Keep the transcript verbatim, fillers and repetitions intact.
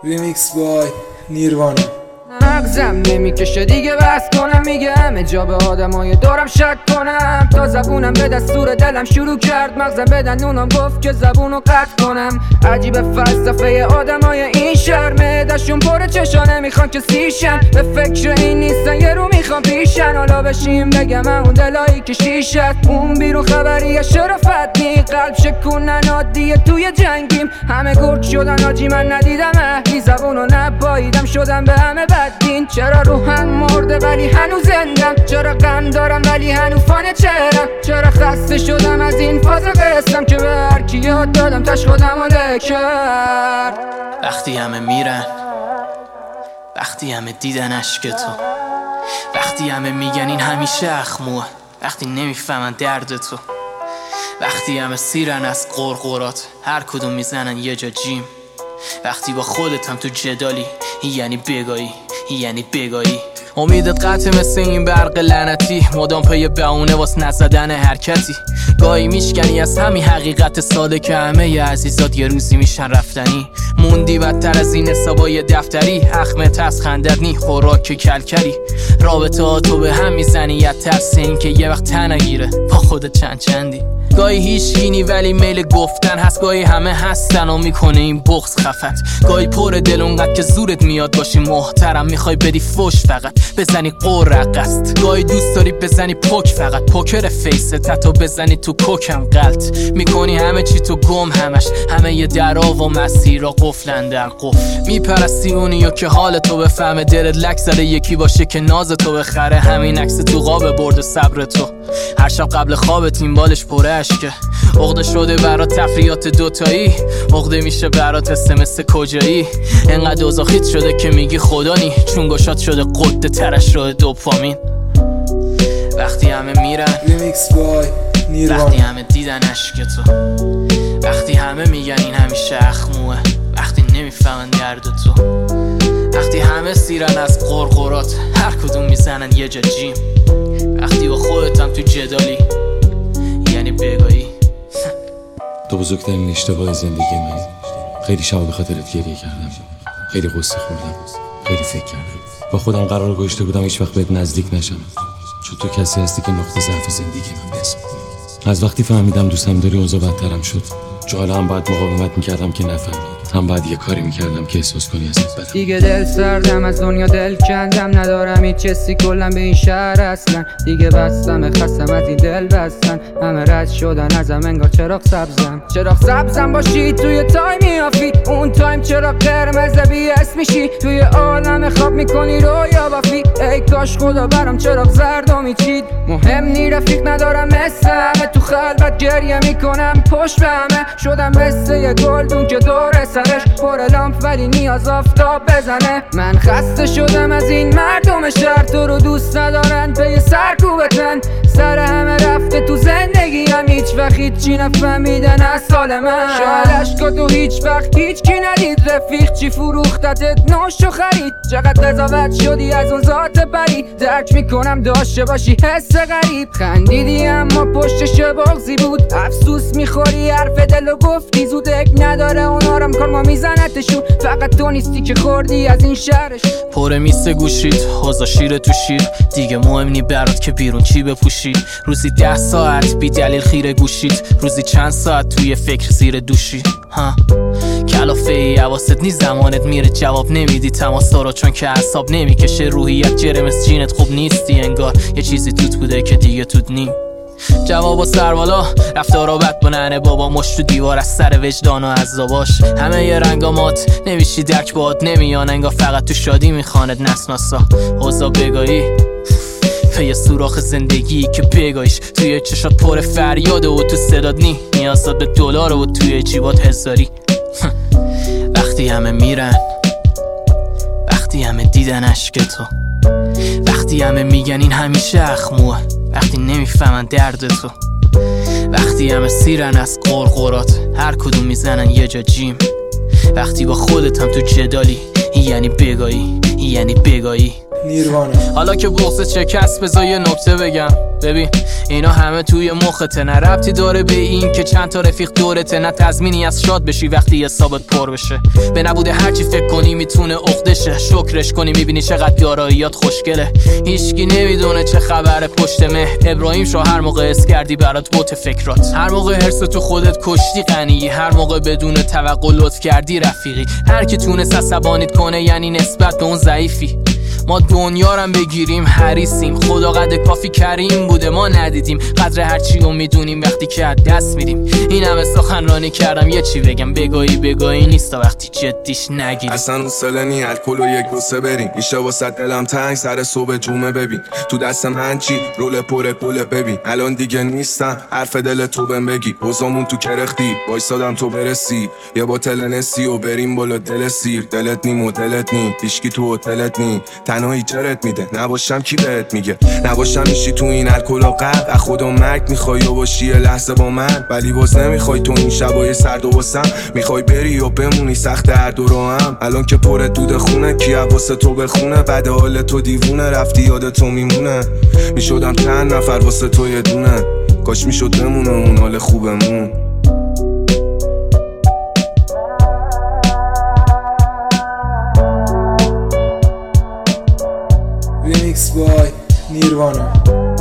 ریمیکس بای نیروانا. مغزم نمیکشه دیگه بس کنم، میگه همه جا به آدمای دارم شک کنم. تا زبونم به دستور دلم شروع کرد مغزم به دندونم گفت که زبونو قطع کنم. عجیب فلسفه آدمای این شهر، معده‌شون پر چشانه میخوان که سیشن. به فکر این نیستن یه رو میخوان پیشن. حالا بشیم بگم اون دلایی که شیشت اون بیرون خبریه شرافت نی. قلب شکونن عادیه توی جنگیم، همه گرگ شدن آجی من ندیدم اهلی. زبونو نباییدم شدم به همه بدین. چرا روحم مرده ولی هنوز زندم، چرا غم دارم ولی هنوز فانه چهرم. چرا خسته شدم از این فاز قسم که به هر کی یاد دادم تش خودم و لکر. وقتی همه میرن، وقتی همه دیدن عشق تو، وقتی همه میگن این همیشه اخموه، وقتی نمیفهمن درد تو، وقتی همه سیرن از قرقرات هر کدوم میزنن یه جا جیم. وقتی با خودت هم تو جدالی یعنی بگایی، یعنی بگایی. امیدت قطع مثل این برق لعنتی، مدام پی بهونه واس نزدن حرکتی. گاهی میشکنی از همین حقیقت ساده که همه ی عزیزات یه روزی میشن رفتنی. موندی بدتر از این حسابای دفتری، اخمت از خندت نی خوراک کلکلی. رابطه ها تو به هم میزنی یه ترس این که یه وقت تنگیره با خودت چند چندی. گاهی هیچ گینی ولی میل گفتن هست، گاهی همه هستن و میکنه این بغض خفت. گاهی پر دل اونقدر که زورت میاد باشی محترم، میخوای بدی فوش فقط بزنی قرق است. گاهی دوست داری بزنی پوک فقط پوکر فیست، حتی بزنی تو کوکم غلط میکنی همه چی تو گم همش. همه یه درا و مسیرها قفلن در قفل. میپرستی اونیو که حال تو بفهمه، دلت لک زده یکی باشه که ناز تو بخره. همین عکس تو قاب برد صبر تو، هر شب قبل خوابت این بالش پره اشکه. عقده شده برات تفریات دوتایی، عقده میشه برات اسمس کجایی. انقدر اوضاخیت شده که میگی خدا نی، چون گشاد شده قده ترش راه دوپامین. وقتی همه میرن، ریمیکس بای نیروانا. وقتی همه دیدن عشق تو، وقتی همه میگن این همیشه اخموه، وقتی نمیفهمن درد تو، وقتی همه سیرن از قرقرات هر کدوم میزنن یه جا جیم. وقتی با خودتم تو جدالی یعنی بگایی. تو بزرگترین اشتباه زندگی من. خیلی شب به خاطرت گریه کردم، خیلی قصه خوردم، خیلی فکر کردم. با خودم قرار گذاشته بودم هیچ وقت بهت نزدیک نشم، چون تو کسی هستی که نقطه ضعف زندگی من بسم. از وقتی فهمیدم دوستم داری اوضاع بدترم شد. چون حالا هم باید مقاومت میکردم که نفهمی، هم باید یه کاری میکردم که احساس کنی ازت بدم. دیگه دل سردم از دنیا دل کندم، ندارم هیچ چیزی کلم به این شهر اصلا. دیگه بستم خستم از این دل بستن، همه رد شدن ازم انگار چراغ سبزم. چراغ سبزم باشی توی تایمی آفی، اون تایم چراغ قرمز بی اس میشی. توی عالم خواب میکنی رویا بافی، ای کاش خدا برام چراغ زرد و میچید. مهم نی رفیق ندارم مثل همه، تو خلوت گریه میکنم پشت به همه. شدم مثل یه گلدون که دور سرش پر لامپ ولی نیاز آفتاب بزنه. من خسته شدم از این مردم شهر، تو رو دوست ندارن پی سرکوبتن. سر همه رفته تو زندگی هم هیچ وقت هیچی نفهمیدن از سال من. شاید عشقا تو هیچ وقت هیچ کی ندید، رفیق چی فروختتت نوش و خرید. چقدر قضاوت شدی از اون ذات بری، درک میکنم داشته باشی حس غریب. خندیدی اما پشتش بغضی بود، افسوس میخوری حرف دلو گفتی. زودک نداره اونارم کار ما میزنتشون، فقط تو نیستی که خوردی از این شهرش. پره میسته گوشید حوضا شیر تو شیر، دیگه مهم نی برات که بیرون چی بپوشی. روزی ده ساعت بی دلیل خیره گوشید، روزی چند ساعت توی فکر زیر دوشی. ها کلافه ای حواست نی زمانت میره جواب نمیدی تماسا رو، چون که اعصاب نمیکشه روحیت جرمس جینت خوب نیستی. انگار یه چیزی توت بوده که دیگه توت نی. جوابا سربالا رفتارا بد بننه بابا، مشت تو دیوار از سر وجدان و عذاباش. همه یه رنگامات نمیشی درک باهات نمیان، انگار فقط تو شادی میخواند نسناسا. اوضاع بگایی پی سوراخ زندگی که بگایش، توی چشات پر فریاده و تو صدات نی نیازات به دلار و توی جیبات هزاری. وقتی همه میرن، وقتی همه دیدن عشق تو، وقتی همه میگن این همیشه اخموه، وقتی نمیفهمن درد تو، وقتی همه سیرن از قرقرات هر کدوم میزنن یه جا جیم. وقتی با خودت هم تو جدالی یعنی بگایی، یعنی بگایی. نیروانا. حالا که بغضت شکست بذار یه نکته بگم، ببین اینا همه توی مخته، نه ربطی داره به این که چند تا رفیق دورته، نه تضمینی از شاد بشی وقتی حسابت پر بشه. به نبوده هرچی فکر کنی میتونه عقدشه، شکرش کنی میبینی چقدر داراییات خوشگله. هیچکی نمیدونه چه خبره پشت مه. ابراهیم شو هر موقع اس کردی برات بوت فکرات، هر موقع حرس تو خودت کشتی غنی، هر موقع بدون توقع لطف کردی رفیقی. هر کی تونست عصبانیت کنه یعنی نسبت به اون ضعیفی. ما دنیا رو بگیریم حریصیم، خدا قد کافی کریم بوده ما ندیدیم قدر هرچی رو میدونیم وقتی که از دست میدیم. این همه سخنرانی کردم یه چی بگم، بگاهی بگاهی نیست تا وقتی جدیش نگیریم. اصلا اصلا نی الکل و یک بوسه بریم، میشه واسه دلم تنگ سر صبح جمعه. ببین تو دست من چی رول پره پله، ببین الان دیگه نیستم حرف دل تو بهم بگی. وزامون تو کرختی وایسادم تو برسی، یه بوتل نسی و بریم بالا دل سیر. دلت نی مدلت نی هیچکی تو هتلت نی، تنهایی چرت میده نباشم کی بهت میگه. نباشم میشی تو این الکل و قلب، از خودم مرگ میخوای و باشی یه لحظه با من، ولی باز نمیخوای تو این شبای سرد و واسم. میخوای بری و بمونی سخت هر دو رو هم، الان که پر دود خونه کی واسه تو بخونه. بعد حال تو دیوونه رفتی یاد تو میمونه، میشدم چند نفر واسه تو یه دونه. کاش میشد بمونه اون حال خوبمون. Remix by Nirvana.